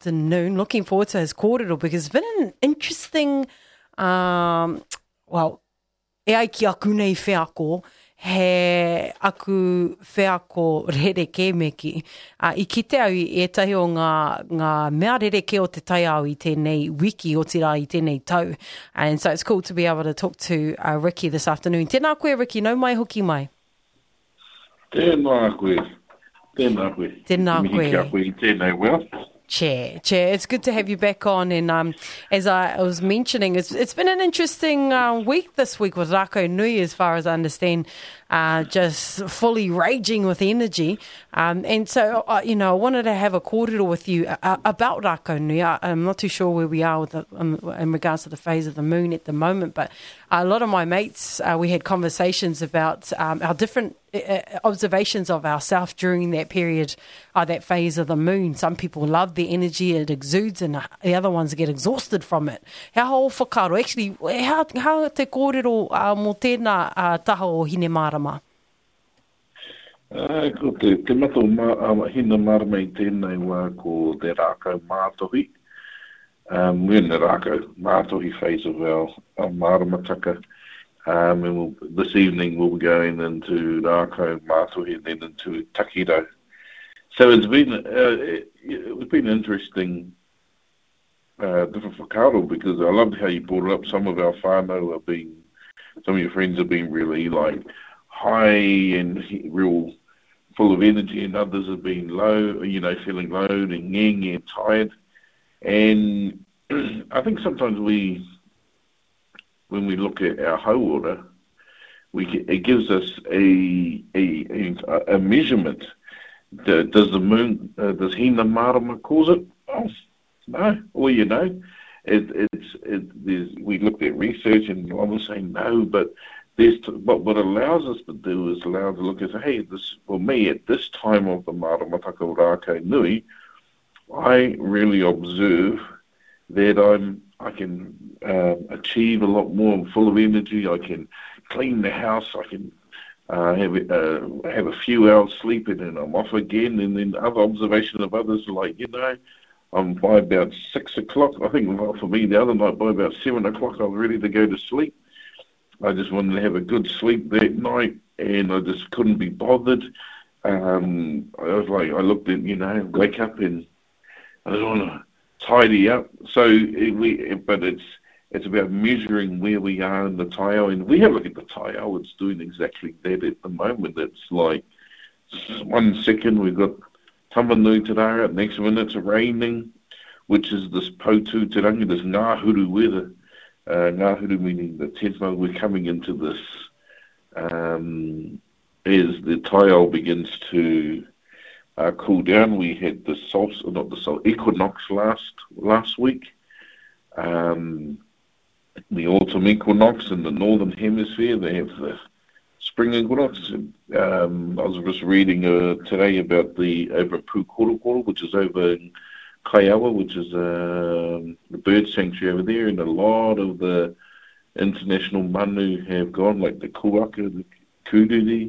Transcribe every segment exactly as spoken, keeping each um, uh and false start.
afternoon. Looking forward to his kōrero because it's been an interesting, um, well, e ai ki aku nei wheako, he aku wheako rereke meki. Uh, I kite au i etahi o ngā, ngā mea rereke o te tai au i tēnei wiki o tira i tēnei tau. And so it's cool to be able to talk to uh, Ricky this afternoon. Tēnā koe, Ricky, nau mai hoki mai. Tēnā koe. Tēnā koe. Tēnā koe. Mihi kia koe i tēnei wea. Chair, Chair, it's good to have you back on. And um, as I was mentioning, it's it's been an interesting uh, week this week with Rako Nui, as far as I understand, uh, just fully raging with energy. Um, and so, uh, you know, I wanted to have a kōrero with you uh, about Rako Nui. I, I'm not too sure where we are with the, um, in regards to the phase of the moon at the moment, but a lot of my mates, uh, we had conversations about um, our different uh, observations of ourselves during that period, uh, that phase of the moon. Some people love the energy it exudes, and the other ones get exhausted from it. How ho whakaro? Actually, how, how te kōrero uh, mō tēnā uh, taha o hine marama? Uh, ko te, te mato ma, uh, hina marama i tēnei wā ko te rākau mātohi. Um, we're in the rākau mātohi phase of our, our maramataka. Um, and we'll, this evening we'll be going into rākau mātohi and then into takiro. So it's been uh, it, it's been interesting, uh, different whakaaro, because I loved how you brought it up. Some of our whānau have been, some of your friends have been really like high and real full of energy, and others have been low, you know, feeling low and ngenge and tired. And I think sometimes we, when we look at our hauora, we it gives us a a, a, a measurement. Does the moon, uh, does hina marama cause it? Oh, no. Well, you know, it, it's it, there's, we looked at research and I was saying no, but there's what what allows us to do is allow us to look and say, hey, this for me at this time of the maramataka o Rākau Nui, I really observe that I'm I can uh, achieve a lot more. I'm full of energy. I can clean the house. I can uh, have uh, have a few hours sleeping, and I'm off again. And then other observation of others, like you know, I'm by about six o'clock. I think for me the other night by about seven o'clock, I was ready to go to sleep. I just wanted to have a good sleep that night, and I just couldn't be bothered. Um, I was like, I looked at you know, wake up and I just want to tidy up. So it, we, but it's it's about measuring where we are in the taiao, and we have a look at the taiao. It's doing exactly that at the moment. It's like one second we've got tamanui te rara, next minute it's raining, which is this poutu te rangi, this ngāhuru weather. Uh, ngāhuru meaning the tenma, we're coming into this um, as the taiao begins to Uh, cool down. We had the solstice, not the solstice, equinox last last week. Um, the autumn equinox in the northern hemisphere. They have the spring equinox. Um, I was just reading uh, today about the over at Pukorokoro, which is over in Kaiawa, which is uh, the bird sanctuary over there, and a lot of the international manu have gone, like the kuaka, the kuriri.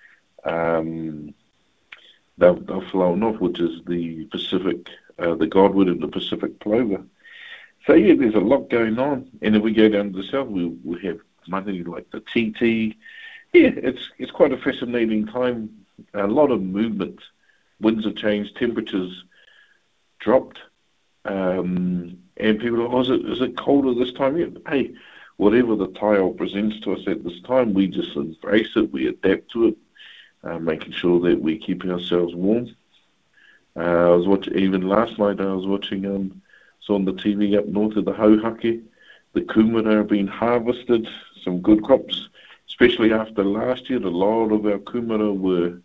Um, They've, they've flown off, which is the Pacific, uh, the godward and the Pacific plover. So yeah, there's a lot going on. And if we go down to the south, we we have money like the T T. Yeah, it's it's quite a fascinating time. A lot of movement. Winds have changed, temperatures dropped, um, and people are, oh, is it is it colder this time? Yeah, hey, whatever the taiao presents to us at this time, we just embrace it. We adapt to it. Uh, making sure that we keep ourselves warm. Uh, I was watching, even last night I was watching, um, saw on the T V up north of the Hauhake, the kumara are being harvested, some good crops, especially after last year. A lot of our kumara were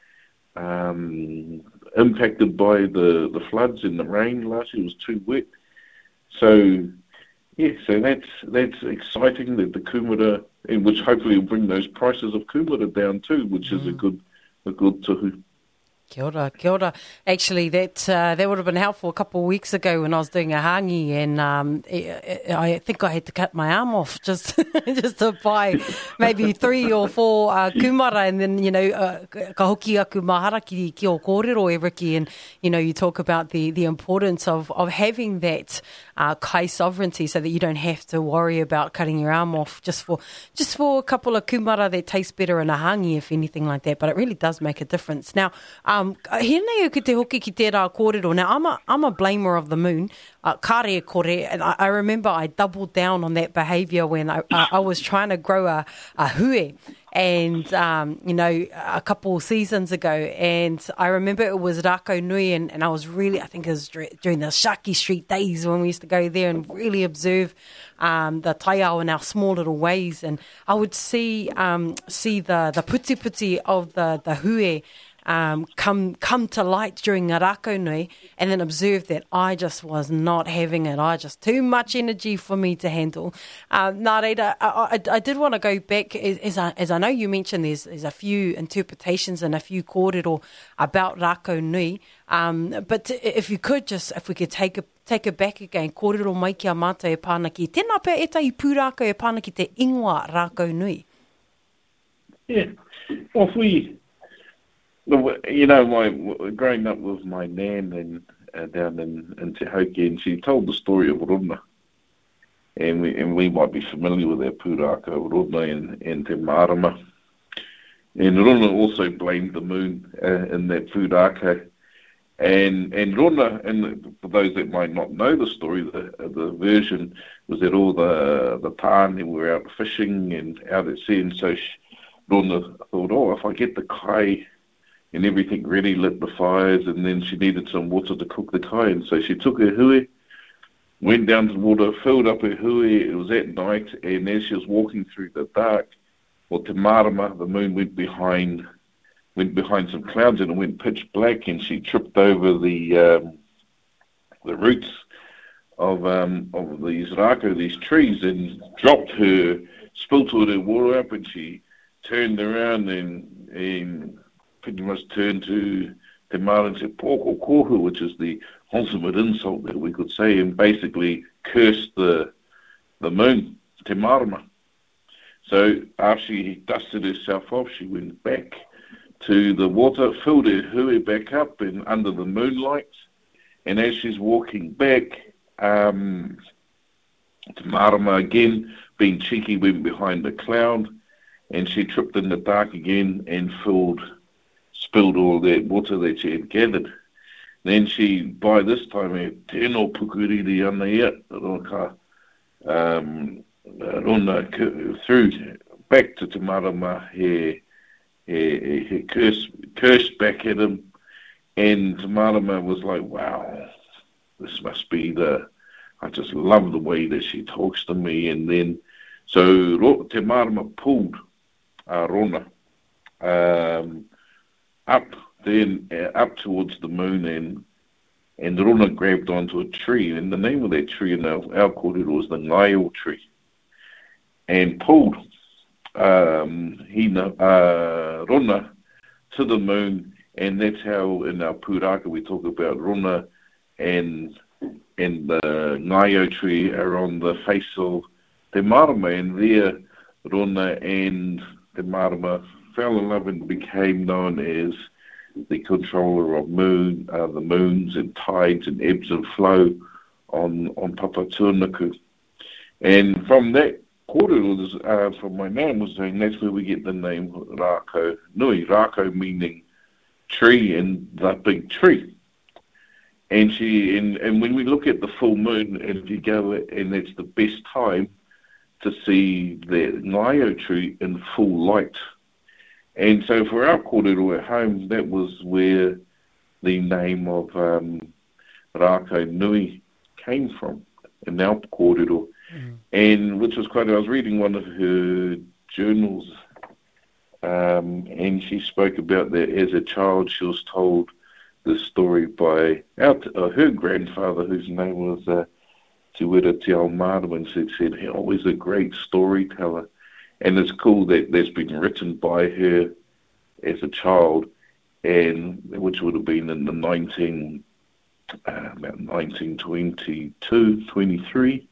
um, impacted by the, the floods and the rain last year. It was too wet. So, yeah, so that's that's exciting that the kumara, and which hopefully will bring those prices of kumara down too, which mm. is a good a good tuhu. Kia ora, kia ora. Actually, that uh, that would have been helpful a couple of weeks ago when I was doing a hangi, and um, I, I think I had to cut my arm off just just to buy maybe three or four uh, kumara, and then, you know, uh, ka hoki aku mahara ki, ki o kōrero e Riki, and, you know, you talk about the, the importance of, of having that uh, kai sovereignty so that you don't have to worry about cutting your arm off just for just for a couple of kumara that taste better in a hangi, if anything like that. But it really does make a difference. Now, um, Hēnei o ki te hoki ki tērā kōrero. Now, I'm a, I'm a blamer of the moon. Uh, kare kore, and I, I remember I doubled down on that behaviour when I, I, I was trying to grow a, a hue. And, um, you know, a couple of seasons ago, and I remember it was Rākau Nui, and, and I was really, I think it was during the Shaki Street days when we used to go there and really observe um, the taiao in our small little ways. And I would see um, see the, the puti puti of the, the hue Um, come come to light during a Rākau Nui, and then observe that I just was not having it. I just too much energy for me to handle. Uh, nā reira, I, I, I did want to go back, as, as, I, as I know you mentioned, there's, there's a few interpretations and a few kōrero about Rākau Nui. Um, but if you could just, if we could take a take it back again, kōrero mai ki a mātou e pāna ki, tēnā pēr e tai pūrākau e pāna ki te ingoa Rākau Nui. Yeah, well, if we... You know, my growing up with my nan and uh, down in, in Te Hauki, and she told the story of Rona, and we and we might be familiar with our pūrākau Rona and, and Te Marama. And Rona also blamed the moon uh, in that pūrākau, and and Rona, and for those that might not know the story, the the version was that all the the tāne were out fishing and out at sea, and so she, Rona thought, oh, if I get the kai and everything ready, lit the fires, and then she needed some water to cook the kai. And so she took her hui, went down to the water, filled up her hui. It was at night, and as she was walking through the dark, well, Te Marama, the moon went behind went behind some clouds, and it went pitch black, and she tripped over the um, the roots of um, of these rākau, these trees, and dropped her, spilt all her water up, and she turned around and... and pretty much turned to Te Mara and said, pōko kohu, which is the ultimate insult that we could say, and basically cursed the the moon, Te Marama. So after she dusted herself off, she went back to the water, filled her hui back up and under the moonlight, and as she's walking back, um, Te Marama again, being cheeky, went behind the cloud, and she tripped in the dark again and filled spilled all that water that she had gathered. Then she, by this time, had tēnō pukuriri ana ia, roka, um, rona, through, back to Te Marama, he, he, he cursed, cursed back at him, and Te Marama was like, wow, this must be the, I just love the way that she talks to me. And then, so Te Marama pulled uh, Rona, um, up then uh, up towards the moon, and and Rona grabbed onto a tree, and the name of that tree in our, our kōrero was the Ngaio tree, and pulled um, Hina, uh, Rona to the moon, and that's how in our pūrākau we talk about Rona and and the Ngaio tree are on the face of Te Marama, and there Rona and Te Marama fell in love and became known as the controller of moon, uh, the moons and tides and ebbs and flow on on Papatūānuku. And from that kōrero, uh, from my nan was saying, that's where we get the name Rākau Nui, Rākau meaning tree and the big tree. And she and, and when we look at the full moon, and if you go, and that's the best time to see the Ngaio tree in full light. And so for our kōrero at home, that was where the name of um, Rākau Nui came from, in our kōrero. Mm. And which was quite, I was reading one of her journals, um, and she spoke about that as a child she was told this story by our, uh, her grandfather, whose name was uh, Te Wera Te Ao Marama, and she said he was a great storyteller. And it's cool that that's been written by her as a child, and which would have been in the nineteen, uh, about nineteen twenty-two, twenty-three,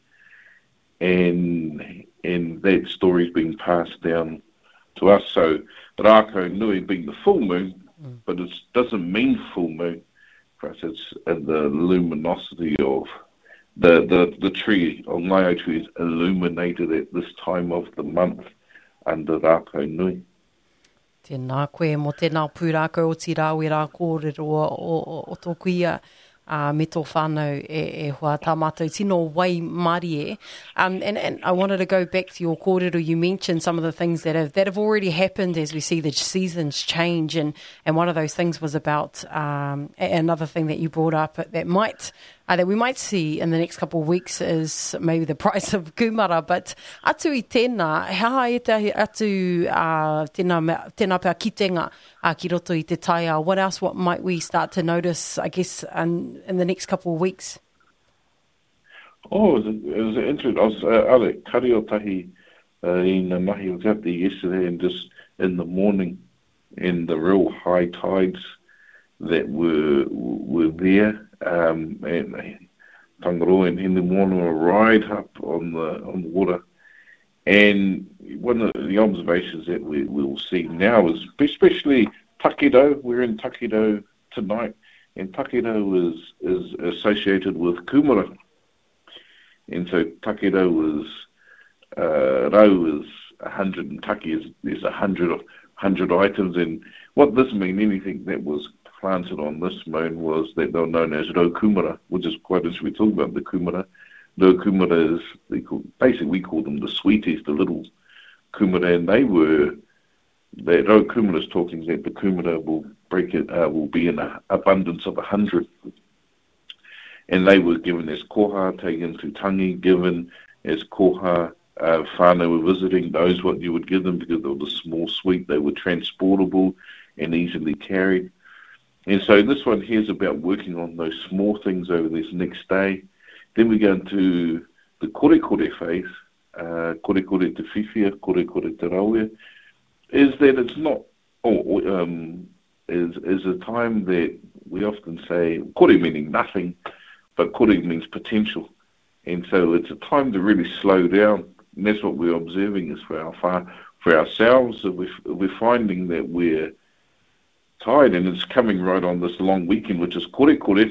and and that story's been passed down to us. So, but Rākau Nui being the full moon, mm. but it doesn't mean full moon for us. It's uh, the luminosity of the the the tree, or Ngaio tree, is illuminated at this time of the month under Rākau Nui. Tēnā koe, mo tēnā pūrākau o ti rāwe rā kōrero o, o, o tōku ia uh, me tō whānau e, e hoa tā mātou tino wai marie. Um, and, and I wanted to go back to your kōrero. You mentioned some of the things that have that have already happened as we see the seasons change, and, and one of those things was about um, another thing that you brought up that might Uh, that we might see in the next couple of weeks is maybe the price of kumara. But atu i tēnā, how e te atu uh, tēnā, tēnā pēr kitenga uh, ki roto i te taia? What else what might we start to notice, I guess, in, in the next couple of weeks? Oh, it was, it was interesting. I was uh, ale, kari o tahi uh, i ngā mahi o kati yesterday, and just in the morning, in the real high tides that were were there. Um, and Tangaroa and in the morning were right up on the on the water, and one of the observations that we will see now is especially Takido. We're in Takido tonight, and Takido is is associated with kumara, and so Takido was uh, rau is a hundred, and taki is there's a hundred hundred items, and what this means, anything that was planted on this moon was that they were known as rau kumara, which is quite as we talk about the kumara. Rau kumara is, they call, basically we call them the sweeties, the little kumara, and they were, that rau kumara is talking that the kumara will break it, uh, will be in an abundance of a hundred. And they were given as koha, taken to tangi, given as koha. Uh, whānau were visiting, those what you would give them because they were the small sweet, they were transportable and easily carried. And so this one here is about working on those small things over this next day. Then we go into the kore kore phase, uh, kore kore te whiwhia, kore kore te rauia, is that it's not, oh, um, is is a time that we often say, kore meaning nothing, but kore means potential. And so it's a time to really slow down. And that's what we're observing is for our for ourselves. That we're, we're finding that we're tired, and it's coming right on this long weekend, which is kore kore.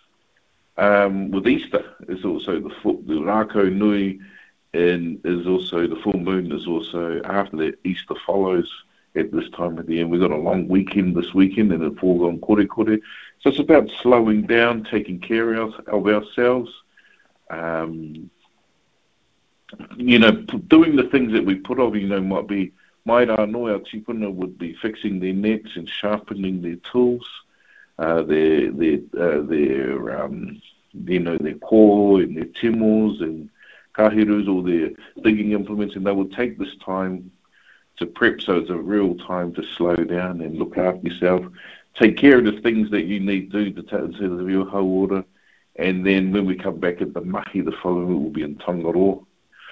Um, with Easter is also the the Rākau Nui, and is also the full moon is also after that. Easter follows at this time of the year. We've got a long weekend this weekend, and it falls on kore kore. So it's about slowing down, taking care of, of ourselves. Um, you know, doing the things that we put off, you know, might be, mai rā no, our tipuna would be fixing their nets and sharpening their tools, uh, their, their, uh, their, um, you know, their ko and their timos and kahirus, or their digging implements, and they will take this time to prep, so it's a real time to slow down and look after yourself, take care of the things that you need to do to take instead of your whole order. And then when we come back at the mahi, the following week will be in Tangaroa.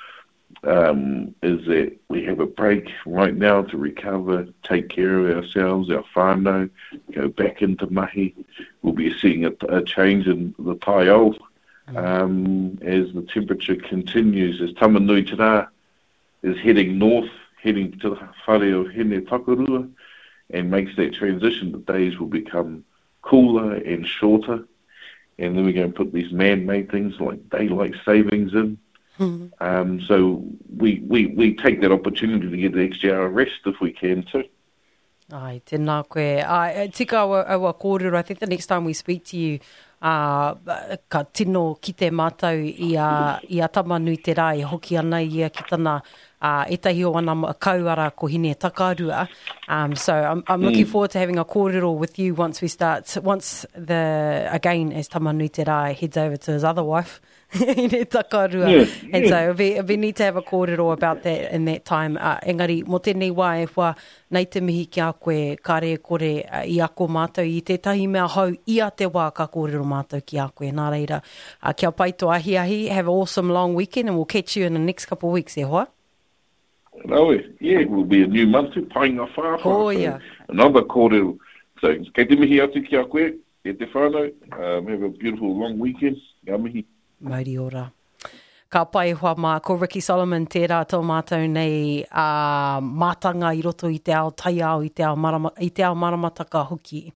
Um, is that we have a break right now to recover, take care of ourselves, our whānau, go back into mahi. We'll be seeing a, a change in the taiao um, as the temperature continues, as Tamanui Te Rā is heading north, heading to the whare of Hene Takurua, and makes that transition. The days will become cooler and shorter. And then we're going to put these man-made things like daylight savings in. Mm-hmm. Um, so we, we, we take that opportunity to get the extra hour rest if we can too. Ai, tēnā koe. Ai, tika awa, awa kōrero, I think the next time we speak to you, uh, ka tino ki te mātau i a, i a Tamanui Te Rā, e hoki ana ia ki tana uh, etahi o ana kauara ko Hine Takarua. Um, so I'm, I'm looking mm. forward to having a kōrero with you once we start, once the, again, as Tamanui Te Rā heads over to his other wife, Hine Takarua. Yeah, and yeah. so it'll be, it'll be neat to have a kōrero about that in that time. Uh, engari, mo tēnei wā e wha, nei te mihi ki a koe, ka re kore uh, i ako mātou i tētahi mea hau, i a te wā ka kōrero mātou ki a koe. Nā reira, uh, kia pai tō ahi ahi, have an awesome long weekend, and we'll catch you in the next couple of weeks, e hoa? No, yeah, it will be a new month, painga whāwha. Oh, yeah. Another kōrero So, kei te mihi atu ki a koe, e te whānau. Um, have a beautiful long weekend. Ngā mihi. Mauri ora. Ka pai hoa mā, ko Ricky Solomon tērā tō mātou nei uh, mātanga i roto i te ao tai ao, i te ao marama, i te ao maramataka hoki.